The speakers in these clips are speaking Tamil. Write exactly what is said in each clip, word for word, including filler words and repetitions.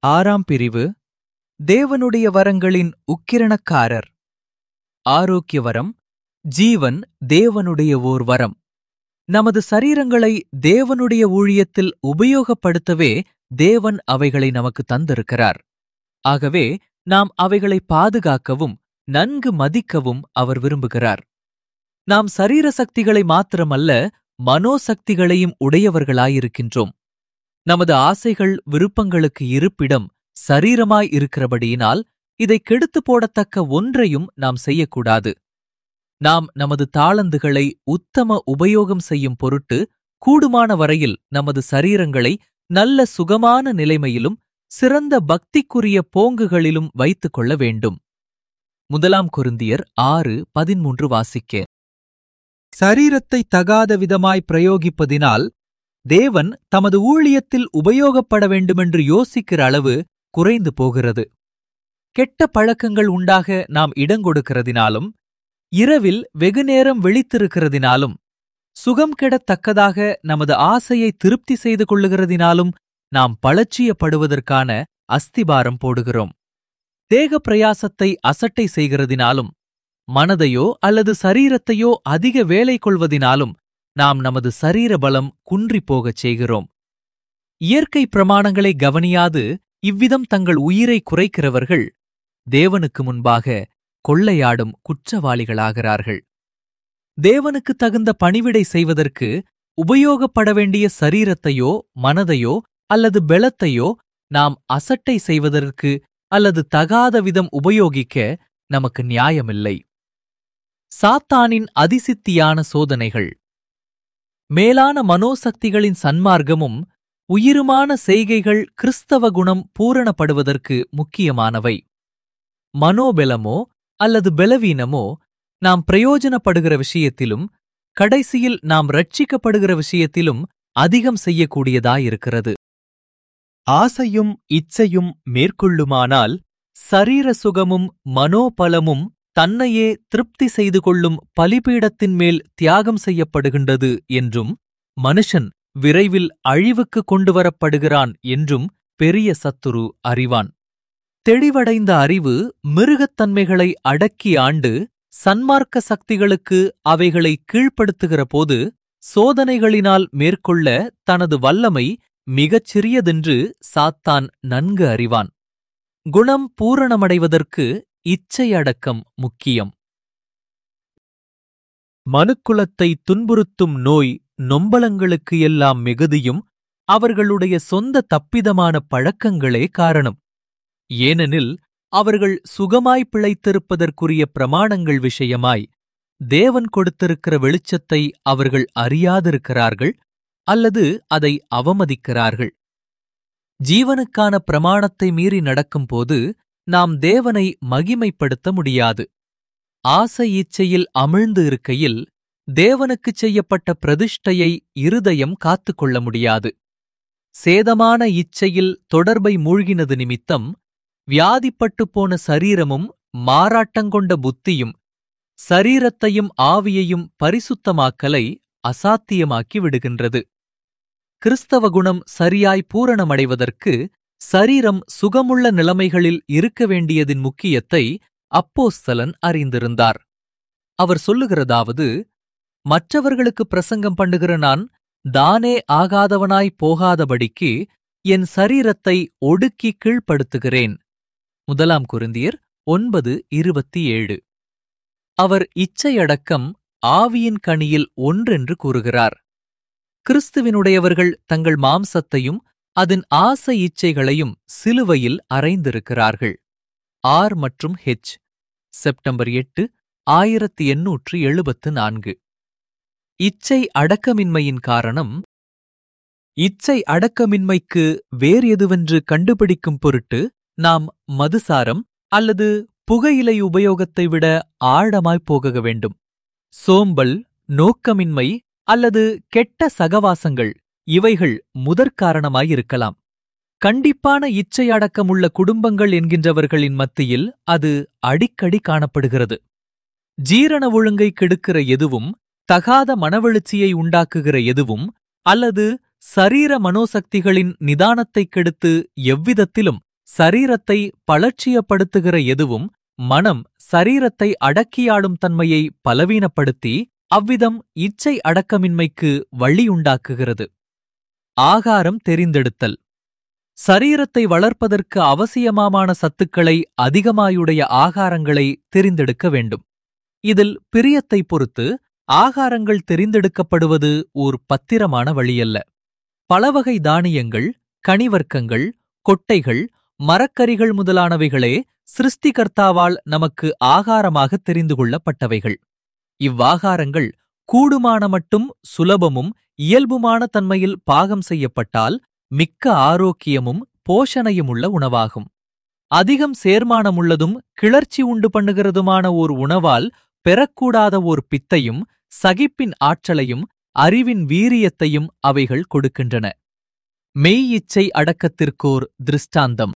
ஆறாம் பிரிவு தேவனுடைய வரங்களின் உக்கிரணக்காரர். ஆரோக்கிய வரம், ஜீவன் தேவனுடைய ஓர் வரம். நமது சரீரங்களை தேவனுடைய ஊழியத்தில் உபயோகப்படுத்தவே தேவன் அவைகளை நமக்கு தந்திருக்கிறார். ஆகவே நாம் அவைகளை பாதுகாக்கவும் நன்கு மதிக்கவும் அவர் விரும்புகிறார். நாம் சரீர சக்திகளை மாத்திரமல்ல, மனோசக்திகளையும் உடையவர்களாயிருக்கின்றோம். நமது ஆசைகள் விருப்பங்களுக்கு இருப்பிடம் சரீரமாய் இருக்கிறபடியினால் இதை கெடுத்து போடத்தக்க ஒன்றையும் நாம் செய்யக்கூடாது. நாம் நமது தாளந்துகளை உத்தம உபயோகம் செய்யும் பொருட்டு கூடுமான வரையில் நமது சரீரங்களை நல்ல சுகமான நிலைமையிலும் சிறந்த பக்திக்குரிய போங்குகளிலும் வைத்துக் கொள்ள வேண்டும். முதலாம் கொரிந்தியர் ஆறு பதிமூன்று வாசிக்க. சரீரத்தை தகாத விதமாய் பிரயோகிப்பதினால் தேவன் தமது ஊழியத்தில் உபயோகப்பட வேண்டுமென்று யோசிக்கிற அளவு குறைந்து போகிறது. கெட்ட பழக்கங்கள் உண்டாக நாம் இடங்கொடுக்கிறதினாலும், இரவில் வெகுநேரம் விழித்திருக்கிறதினாலும், சுகம் கெடத்தக்கதாக நமது ஆசையை திருப்தி செய்து கொள்ளுகிறதினாலும் நாம் பழச்சியப்படுவதற்கான அஸ்திபாரம் போடுகிறோம். தேக பிரயாசத்தை அசட்டை செய்கிறதினாலும், மனதையோ அல்லது சரீரத்தையோ அதிக வேலை கொள்வதினாலும் நாம் நமது சரீர பலம் குன்றிப்போகச் செய்கிறோம். இயற்கை பிரமாணங்களை கவனியாது இவ்விதம் தங்கள் உயிரை குறைக்கிறவர்கள் தேவனுக்கு முன்பாக கொள்ளையாடும் குற்றவாளிகளாகிறார்கள். தேவனுக்கு தகுந்த பணிவிடை செய்வதற்கு உபயோகப்பட வேண்டிய சரீரத்தையோ மனதையோ அல்லது பெலத்தையோ நாம் அசட்டை செய்வதற்கு அல்லது தகாத விதம் உபயோகிக்க நமக்கு நியாயமில்லை. சாத்தானின் அதிசித்தியான சோதனைகள். மேலான மனோசக்திகளின் சன்மார்க்கமும் உயிருமான செய்கைகள் கிறிஸ்தவ குணம் பூரணப்படுவதற்கு முக்கியமானவை. மனோபலமோ அல்லது பலவீனமோ நாம் பிரயோஜனப்படுகிற விஷயத்திலும் கடைசியில் நாம் ரட்சிக்கப்படுகிற விஷயத்திலும் அதிகம் செய்யக்கூடியதாயிருக்கிறது. ஆசையும் இச்சையும் மேற்கொள்ளுமானால் சரீர சுகமும் மனோபலமும் தன்னையே திருப்தி செய்து கொள்ளும் பலிபீடத்தின் மேல் தியாகம் செய்யப்படுகின்றது என்றும், மனுஷன் விரைவில் அழிவுக்கு கொண்டுவரப்படுகிறான் என்றும் பெரிய சத்துரு அறிவான். தெளிவடைந்த அறிவு மிருகத்தன்மைகளை அடக்கி ஆண்டு சன்மார்க்க சக்திகளுக்கு அவைகளை கீழ்ப்படுத்துகிற போது சோதனைகளினால் மேற்கொள்ள தனது வல்லமை மிகச் சிறியதென்று சாத்தான் நன்கு அறிவான். குணம் பூரணமடைவதற்கு இச்சையடக்கம் முக்கியம். மனுக்குலத்தை துன்புறுத்தும் நோய் நொம்பலங்களுக்கு எல்லாம் மிகுதியும் அவர்களுடைய சொந்த தப்பிதமான பழக்கங்களே காரணம். ஏனெனில் அவர்கள் சுகமாய் பிழைத்திருப்பதற்குரிய பிரமாணங்கள் விஷயமாய் தேவன் கொடுத்திருக்கிற வெளிச்சத்தை அவர்கள் அறியாதிருக்கிறார்கள் அல்லது அதை அவமதிக்கிறார்கள். ஜீவனுக்கான பிரமாணத்தை மீறி நடக்கும்போது நாம் தேவனை மகிமைப்படுத்த முடியாது. ஆசை இச்சையில் அமிழ்ந்து இருக்கையில் தேவனுக்குச் செய்யப்பட்ட பிரதிஷ்டையை இருதயம் காத்துக்கொள்ள முடியாது. சேதமான இச்சையில் தொடர்பை மூழ்கினது நிமித்தம் வியாதிப்பட்டுப் போன சரீரமும் மாறாட்டங்கொண்ட புத்தியும் சரீரத்தையும் ஆவியையும் பரிசுத்தமாக்கலை அசாத்தியமாக்கி விடுகின்றது. கிறிஸ்தவ குணம் சரியாய் பூரணமடைவதற்கு சரீரம் சுகமுள்ள நிலைமைகளில் இருக்க வேண்டியதின் முக்கியத்தை அப்போஸ்தலன் அறிந்திருந்தார். அவர் சொல்லுகிறதாவது, மற்றவர்களுக்கு பிரசங்கம் பண்ணுகிற நான் தானே ஆகாதவனாய் போகாதபடிக்கு என் சரீரத்தை ஒடுக்கி கீழ்ப்படுத்துகிறேன். முதலாம் கொரிந்தியர் ஒன்பது இருபத்தி ஏழு. அவர் இச்சையடக்கம் ஆவியின் கனியில் ஒன்றென்று கூறுகிறார். கிறிஸ்துவினுடையவர்கள் தங்கள் மாம்சத்தையும் அதன் ஆசை இச்சைகளையும் சிலுவையில் அறைந்திருக்கிறார்கள். ஆர் மற்றும் ஹெச். செப்டம்பர் எட்டு ஆயிரத்தி எண்ணூற்று எழுபத்து நான்கு. இச்சை அடக்கமின்மையின் காரணம். இச்சை அடக்கமின்மைக்கு வேறு எதுவென்று கண்டுபிடிக்கும் பொருட்டு நாம் மதுசாரம் அல்லது புகையிலை உபயோகத்தை விட ஆழமாய்ப் போக வேண்டும். சோம்பல், நோக்கமின்மை அல்லது கெட்ட சகவாசங்கள் இவைகள் முதற்காரணமாயிருக்கலாம். கண்டிப்பான இச்சை அடக்கமுள்ள குடும்பங்கள் என்கின்றவர்களின் மத்தியில் அது அடிக்கடி காணப்படுகிறது. ஜீரண ஒழுங்கை கெடுக்கிற எதுவும், தகாத மனவெழுச்சியை உண்டாக்குகிற எதுவும், அல்லது சரீர மனோசக்திகளின் நிதானத்தைக் கெடுத்து எவ்விதத்திலும் சரீரத்தை பலட்சியப்படுத்துகிற எதுவும் மனம் சரீரத்தை அடக்கியாடும் தன்மையை பலவீனப்படுத்தி அவ்விதம் இச்சை அடக்கமின்மைக்கு வழியுண்டாக்குகிறது. ஆகாரம் தெரிந்தெடுத்தல். சரீரத்தை வளர்ப்பதற்கு அவசியமான சத்துக்களை அதிகமாயுடைய ஆகாரங்களை தெரிந்தெடுக்க வேண்டும். இதில் பிரியத்தை பொறுத்து ஆகாரங்கள் தெரிந்தெடுக்கப்படுவது ஓர் பத்திரமான வழியல்ல. பலவகை தானியங்கள், கனிவர்க்கங்கள், கொட்டைகள், மரக்கரிகள் முதலானவைகளே சிருஷ்டிகர்த்தாவால் நமக்கு ஆகாரமாக தெரிந்து கொள்ளப்பட்டவைகள். இவ்வாகாரங்கள் கூடுமான மட்டும் சுலபமும் இயல்புமான தன்மையில் பாகம் செய்யப்பட்டால் மிக்க ஆரோக்கியமும் போஷணையுமுள்ள உணவாகும். அதிகம் சேர்மானமுள்ளதும் கிளர்ச்சி உண்டு பண்ணுகிறதுமான ஓர் உணவால் பெறக்கூடாத ஓர் பித்தையும் சகிப்பின் ஆற்றலையும் அறிவின் வீரியத்தையும் அவைகள் கொடுக்கின்றன. மெய் இச்சை அடக்கத்திற்கோர் திருஷ்டாந்தம்.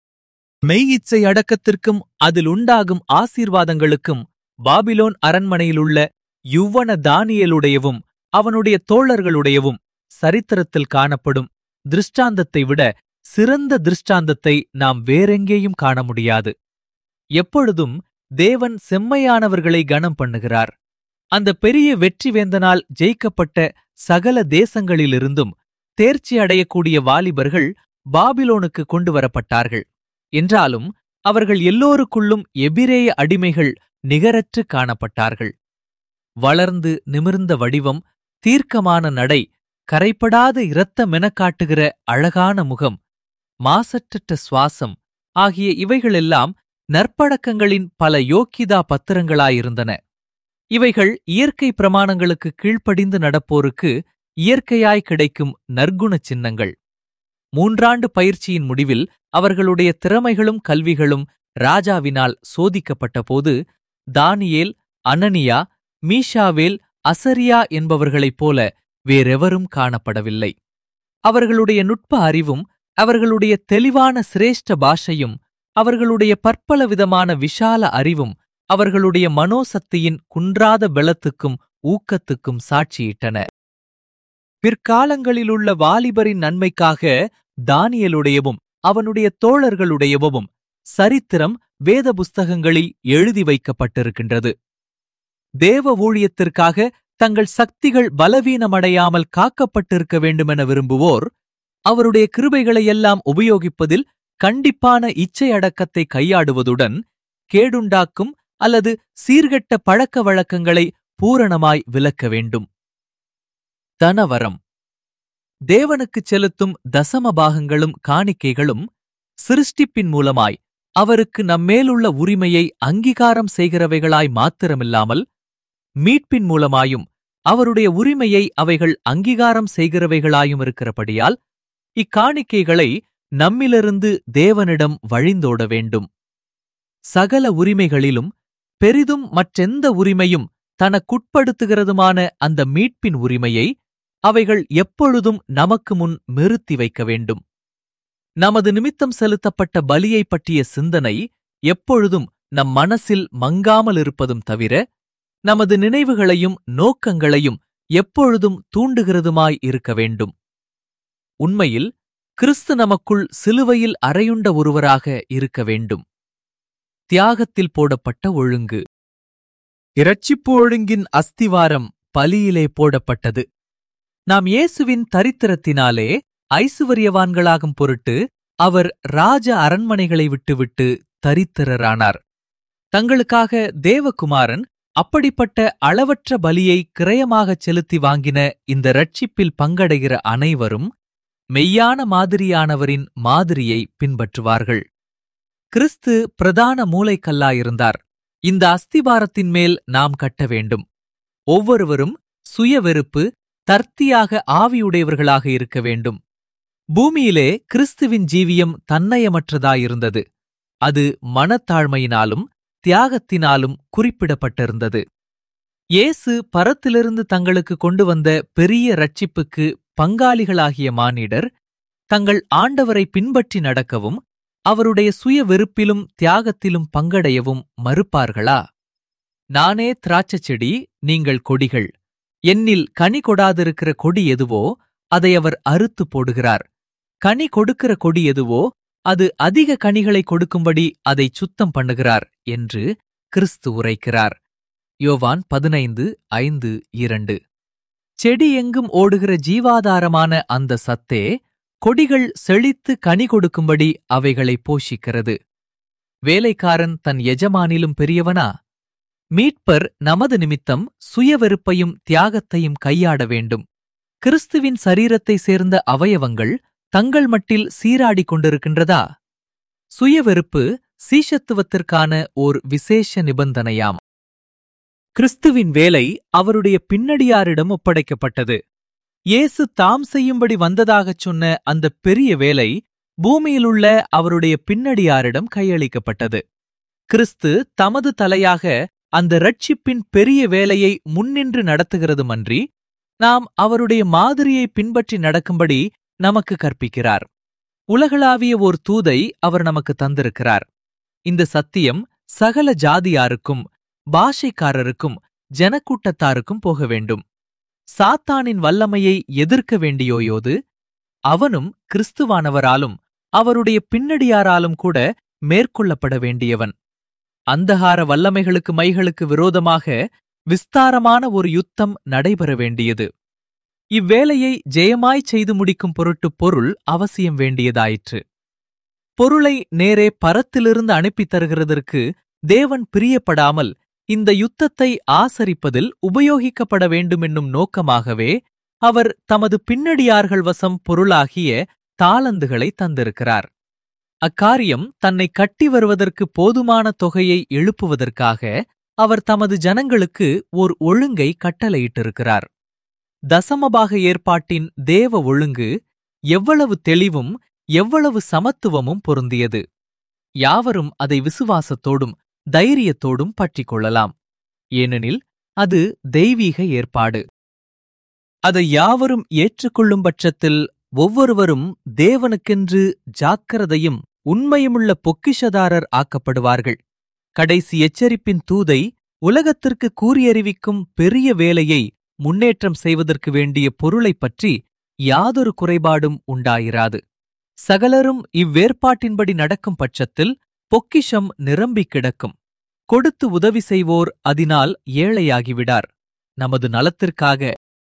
மெய் இச்சை அடக்கத்திற்கும் அதில் உண்டாகும் ஆசீர்வாதங்களுக்கும் பாபிலோன் அரண்மனையிலுள்ள யுவ்வன தானியேலுடையவும் அவனுடைய தோழர்களுடையவும் சரித்திரத்தில் காணப்படும் திருஷ்டாந்தத்தை விட சிறந்த திருஷ்டாந்தத்தை நாம் வேறெங்கேயும் காண முடியாது. எப்பொழுதும் தேவன் செம்மையானவர்களை கனம் பண்ணுகிறார். அந்த பெரிய வெற்றி வேந்தனால் ஜெயிக்கப்பட்ட சகல தேசங்களிலிருந்தும் தேர்ச்சி அடையக்கூடிய வாலிபர்கள் பாபிலோனுக்கு கொண்டு வரப்பட்டார்கள். என்றாலும் அவர்கள் எல்லோருக்குள்ளும் எபிரேய அடிமைகள் நிகரற்று காணப்பட்டார்கள். வளர்ந்து நிமிர்ந்த வடிவம், தீர்க்கமான நடை, கரைப்படாத இரத்த மெனக்காட்டுகிற அழகான முகம், மாசற்றற்ற சுவாசம் ஆகிய இவைகளெல்லாம் நற்பழக்கங்களின் பல யோக்கிதா பத்திரங்களாயிருந்தன. இவைகள் இயற்கை பிரமாணங்களுக்கு கீழ்ப்படிந்து நடப்போருக்கு இயற்கையாய் கிடைக்கும் நற்குண சின்னங்கள். மூன்றாண்டு பயிற்சியின் முடிவில் அவர்களுடைய திறமைகளும் கல்விகளும் ராஜாவினால் சோதிக்கப்பட்டபோது தானியேல், அனனியா, மீஷாவேல், அசரியா என்பவர்களைப் போல வேறெவரும் காணப்படவில்லை. அவர்களுடைய நுட்ப அறிவும் அவர்களுடைய தெளிவான சிரேஷ்ட பாஷையும் அவர்களுடைய பற்பல விதமான விஷால அறிவும் அவர்களுடைய மனோசக்தியின் குன்றாத பெலத்துக்கும் ஊக்கத்துக்கும் சாட்சியிட்டன. பிற்காலங்களிலுள்ள வாலிபரின் நன்மைக்காக தானியேலுடையவும் அவனுடைய தோழர்களுடையவும் சரித்திரம் வேத புஸ்தகங்களில் எழுதி வைக்கப்பட்டிருக்கின்றது. தேவ ஊழியத்திற்காக தங்கள் சக்திகள் பலவீனமடையாமல் காக்கப்பட்டிருக்க வேண்டுமென விரும்புவோர் அவருடைய கிருபைகளையெல்லாம் உபயோகிப்பதில் கண்டிப்பான இச்சை அடக்கத்தை கையாடுவதுடன் கேடுண்டாக்கும் அல்லது சீர்கெட்ட பழக்க வழக்கங்களை பூரணமாய் விலக்க வேண்டும். தனவரம். தேவனுக்குச் செலுத்தும் தசம பாகங்களும் காணிக்கைகளும் சிருஷ்டிப்பின் மூலமாய் அவருக்கு நம்மேலுள்ள உரிமையை அங்கீகாரம் செய்கிறவைகளாய் மாத்திரமில்லாமல் மீட்பின் மூலமாயும் அவருடைய உரிமையை அவைகள் அங்கீகாரம் செய்கிறவைகளாயும் இருக்கிறபடியால் இக்காணிக்கைகளை நம்மிலிருந்து தேவனிடம் வழிந்தோட வேண்டும். சகல உரிமைகளிலும் பெரிதும் மற்றெந்த உரிமையும் தனக்குட்படுத்துகிறதுமான அந்த மீட்பின் உரிமையை அவைகள் எப்பொழுதும் நமக்கு முன் நிறுத்தி வைக்க வேண்டும். நமது நிமித்தம் செலுத்தப்பட்ட பலியைப் பற்றிய சிந்தனை எப்பொழுதும் நம் மனசில் மங்காமலிருப்பதும் தவிர நமது நினைவுகளையும் நோக்கங்களையும் எப்பொழுதும் தூண்டுகிறதுமாய் இருக்க வேண்டும். உண்மையில் கிறிஸ்து நமக்குள் சிலுவையில் அறையுண்ட ஒருவராக இருக்க வேண்டும். தியாகத்தில் போடப்பட்ட ஒழுங்கு. இரட்சிப்பு ஒழுங்கின் அஸ்திவாரம் பலியிலே போடப்பட்டது. நாம் இயேசுவின் தரித்திரத்தினாலே ஐசுவரியவான்களாகும் பொருட்டு அவர் ராஜ அரண்மனைகளை விட்டுவிட்டு தரித்திரரானார். தங்களுக்காக தேவகுமாரன் அப்படிப்பட்ட அளவற்ற பலியை கிரயமாகச் செலுத்தி வாங்கின இந்த இரட்சிப்பில் பங்கடைகிற அனைவரும் மெய்யான மாதிரியானவரின் மாதிரியை பின்பற்றுவார்கள். கிறிஸ்து பிரதான மூலைக்கல்லாயிருந்தார். இந்த அஸ்திபாரத்தின் மேல் நாம் கட்ட வேண்டும். ஒவ்வொருவரும் சுயவெறுப்பு, தர்த்தியாக ஆவியுடையவர்களாக இருக்க வேண்டும். பூமியிலே கிறிஸ்துவின் ஜீவியம் தன்னயமற்றதாயிருந்தது. அது மனத்தாழ்மையினாலும் தியாகத்தினாலும் குறிப்பிடப்பட்டிருந்தது. இயேசு பரத்திலிருந்து தங்களுக்கு கொண்டு வந்த பெரிய இரட்சிப்புக்கு பங்காளிகளாகிய மானிடர் தங்கள் ஆண்டவரை பின்பற்றி நடக்கவும் அவருடைய சுய வெறுப்பிலும் தியாகத்திலும் பங்கடையவும் மறுப்பார்களா? நானே திராட்சச் செடி, நீங்கள் கொடிகள். என்னில் கனி கொடாதிருக்கிற கொடி எதுவோ அதை அவர் அறுத்து போடுகிறார். கனி கொடுக்கிற கொடி எதுவோ அது அதிக கனிகளை கொடுக்கும்படி அதை சுத்தம் பண்ணுகிறார் என்று கிறிஸ்து உரைக்கிறார். யோவான் பதினைந்து ஐந்து இரண்டு. செடி எங்கும் ஓடுகிற ஜீவாதாரமான அந்த சத்தே கொடிகள் செழித்து கனி கொடுக்கும்படி அவைகளை போஷிக்கிறது. வேலைக்காரன் தன் எஜமானிலும் பெரியவனா? மீட்பர் நமது நிமித்தம் சுயவெறுப்பையும் தியாகத்தையும் கையாட வேண்டும். கிறிஸ்துவின் சரீரத்தை சேர்ந்த அவயவங்கள் தங்கள் மட்டில் சீராடிக் கொண்டிருக்கின்றதா? சுயவெறுப்பு சீஷத்துவத்திற்கான ஓர் விசேஷ நிபந்தனையாம். கிறிஸ்துவின் வேலை அவருடைய பின்னடியாரிடம் ஒப்படைக்கப்பட்டது. இயேசு தாம் செய்யும்படி வந்ததாகச் சொன்ன அந்த பெரிய வேலை பூமியிலுள்ள அவருடைய பின்னடியாரிடம் கையளிக்கப்பட்டது. கிறிஸ்து தமது தலையாக அந்த இரட்சிப்பின் பெரிய வேலையை முன்னின்று நடத்துகிறதுமன்றி, நாம் அவருடைய மாதிரியை பின்பற்றி நடக்கும்படி நமக்கு கற்பிக்கிறார். உலகளாவிய ஓர் தூதை அவர் நமக்கு தந்திருக்கிறார். இந்த சத்தியம் சகல ஜாதியாருக்கும், பாஷைக்காரருக்கும், ஜனக்கூட்டத்தாருக்கும் போக வேண்டும். சாத்தானின் வல்லமையை எதிர்க்க வேண்டியோயோது அவனும் கிறிஸ்துவானவராலும் அவருடைய பின்னடியாராலும் கூட மேற்கொள்ளப்பட வேண்டியவன். அந்தகார வல்லமைகளுக்கு மைகளுக்கு விரோதமாக விஸ்தாரமான ஒரு யுத்தம் நடைபெற வேண்டியது. இவ்வேலையை ஜெயமாய்ச் செய்து முடிக்கும் பொருட்டு பொருள் அவசியம் வேண்டியதாயிற்று. பொருளை நேரே பரத்திலிருந்து அனுப்பித் தருகிறதற்கு தேவன் பிரியப்படாமல் இந்த யுத்தத்தை ஆசரிப்பதில் உபயோகிக்கப்பட வேண்டுமென்னும் நோக்கமாகவே அவர் தமது பின்னடியார்கள் வசம் பொருளாகிய தாலந்துகளை தந்திருக்கிறார். அக்காரியம் தன்னை கட்டி வருவதற்கு போதுமான தொகையை எழுப்புவதற்காக அவர் தமது ஜனங்களுக்கு ஓர் ஒழுங்கை கட்டளையிட்டிருக்கிறார். தசமபாக ஏற்பாட்டின் தேவ ஒழுங்கு எவ்வளவு தெளிவும் எவ்வளவு சமத்துவமும் பொருந்தியது. யாவரும் அதை விசுவாசத்தோடும் தைரியத்தோடும் பற்றிக் கொள்ளலாம். ஏனெனில் அது தெய்வீக ஏற்பாடு. அதை யாவரும் ஏற்றுக்கொள்ளும் பட்சத்தில் ஒவ்வொருவரும் தேவனுக்கென்று ஜாக்கிரதையும் உண்மையுமுள்ள பொக்கிஷதாரர் ஆக்கப்படுவார்கள். கடைசி எச்சரிப்பின் தூதை உலகத்திற்கு கூறியறிவிக்கும் பெரிய வேலையை முன்னேற்றம் செய்வதற்கு வேண்டிய பொருளைப் பற்றி யாதொரு குறைபாடும் உண்டாயிராது. சகலரும் இவ்வேற்பாட்டின்படி நடக்கும் பட்சத்தில் பொக்கிஷம் நிரம்பிக் கிடக்கும். கொடுத்து உதவி செய்வோர் அதனால் ஏழையாகிவிடார். நமது நலத்திற்காக,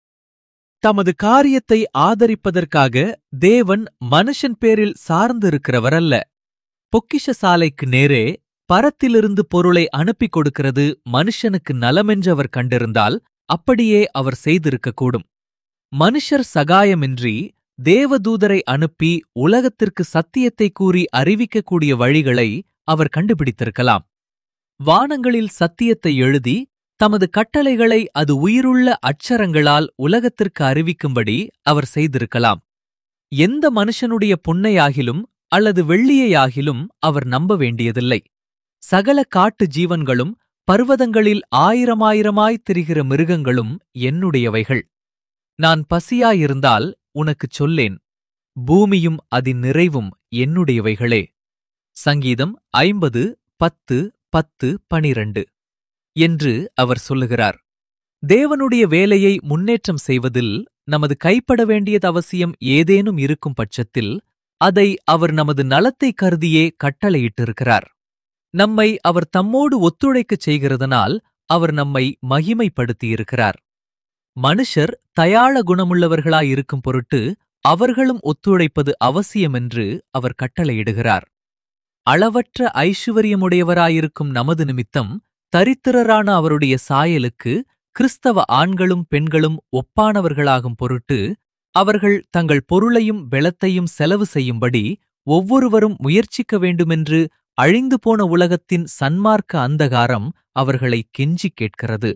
தமது காரியத்தை ஆதரிப்பதற்காக தேவன் மனுஷன் பேரில் சார்ந்திருக்கிறவரல்ல. பொக்கிஷ சாலைக்கு நேரே பரத்திலிருந்து பொருளை அனுப்பிக் கொடுக்கிறது மனுஷனுக்கு நலமென்றவர் கண்டிருந்தால் அப்படியே அவர் செய்திருக்கக்கூடும். மனுஷர் சகாயமின்றி தேவதூதரை அனுப்பி உலகத்திற்கு சத்தியத்தை கூறி அறிவிக்கக்கூடிய வழிகளை அவர் கண்டுபிடித்திருக்கலாம். வானங்களில் சத்தியத்தை எழுதி தமது கட்டளைகளை அது உயிருள்ள அட்சரங்களால் உலகத்திற்கு அறிவிக்கும்படி அவர் செய்திருக்கலாம். எந்த மனுஷனுடைய பொன்னையாகிலும் அல்லது வெள்ளியையாகிலும் அவர் நம்ப வேண்டியதில்லை. சகல காட்டு ஜீவன்களும் பர்வதங்களில் ஆயிரமாயிரமாய்த் திரிகிற மிருகங்களும் என்னுடையவைகள். நான் பசியாயிருந்தால் உனக்குச் சொல்லேன், பூமியும் அதின் நிறைவும் என்னுடையவைகளே. சங்கீதம் ஐம்பது பத்து பத்து பனிரண்டு என்று அவர் சொல்லுகிறார். தேவனுடைய வேலையை முன்னேற்றம் செய்வதில் நமது கைப்பட வேண்டியது அவசியம் ஏதேனும் இருக்கும் பட்சத்தில் அதை அவர் நமது நலத்தை கருதியே கட்டளையிட்டிருக்கிறார். நம்மை அவர் தம்மோடு ஒத்துழைக்கச் செய்கிறதனால் அவர் நம்மை மகிமைப்படுத்தியிருக்கிறார். மனுஷர் தயாள குணமுள்ளவர்களாயிருக்கும் பொருட்டு அவர்களும் ஒத்துழைப்பது அவசியமென்று அவர் கட்டளையிடுகிறார். அளவற்ற ஐசுவரியமுடையவராயிருக்கும் நமது நிமித்தம் தரித்திரரான அவருடைய சாயலுக்கு கிறிஸ்தவ ஆண்களும் பெண்களும் ஒப்பானவர்களாகும் பொருட்டு அவர்கள் தங்கள் பொருளையும் பெலத்தையும் செலவு செய்யும்படி ஒவ்வொருவரும் முயற்சிக்க வேண்டுமென்று அழிந்து போன உலகத்தின் சன்மார்க்க அந்தகாரம் அவர்களை கெஞ்சிக் கேட்கிறது.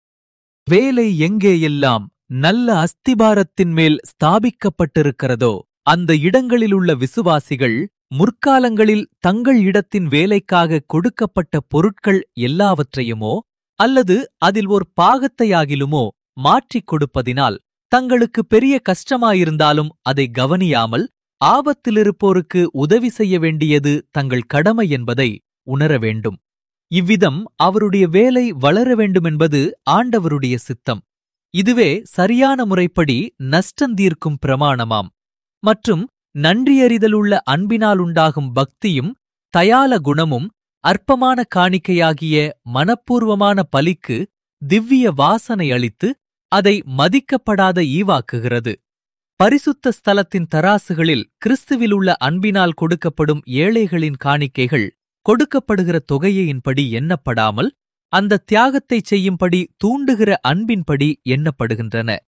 வேலை எங்கேயெல்லாம் நல்ல அஸ்திபாரத்தின் மேல் ஸ்தாபிக்கப்பட்டிருக்கிறதோ அந்த இடங்களிலுள்ள விசுவாசிகள் முற்காலங்களில் தங்கள் இடத்தின் வேலைக்காக கொடுக்கப்பட்ட பொருட்கள் எல்லாவற்றையுமோ அல்லது அதில் ஓர் பாகத்தையாகிலுமோ மாற்றிக் கொடுப்பதினால் தங்களுக்கு பெரிய கஷ்டமாயிருந்தாலும் அதை கவனியாமல் ஆபத்திலிருப்போருக்கு உதவி செய்ய வேண்டியது தங்கள் கடமை என்பதை உணர வேண்டும். இவ்விதம் அவருடைய வேலை வளர வேண்டுமென்பது ஆண்டவருடைய சித்தம். இதுவே சரியான முறைப்படி நஷ்டந்தீர்க்கும் பிரமாணமாம். மற்றும் நன்றியறிதலுள்ள அன்பினாலுண்டாகும் பக்தியும் தயால குணமும் அற்பமான காணிக்கையாகிய மனப்பூர்வமான பலிக்கு திவ்ய வாசனை அளித்து அதை மதிக்கப்படாத ஈவாக்குகிறது. பரிசுத்த ஸ்தலத்தின் தராசுகளில் கிறிஸ்துவிலுள்ள அன்பினால் கொடுக்கப்படும் ஏழைகளின் காணிக்கைகள் கொடுக்கப்படுகிற தொகையின்படி எண்ணப்படாமல் அந்த தியாகத்தை செய்யும்படி தூண்டுகிற அன்பின்படி எண்ணப்படுகின்றன.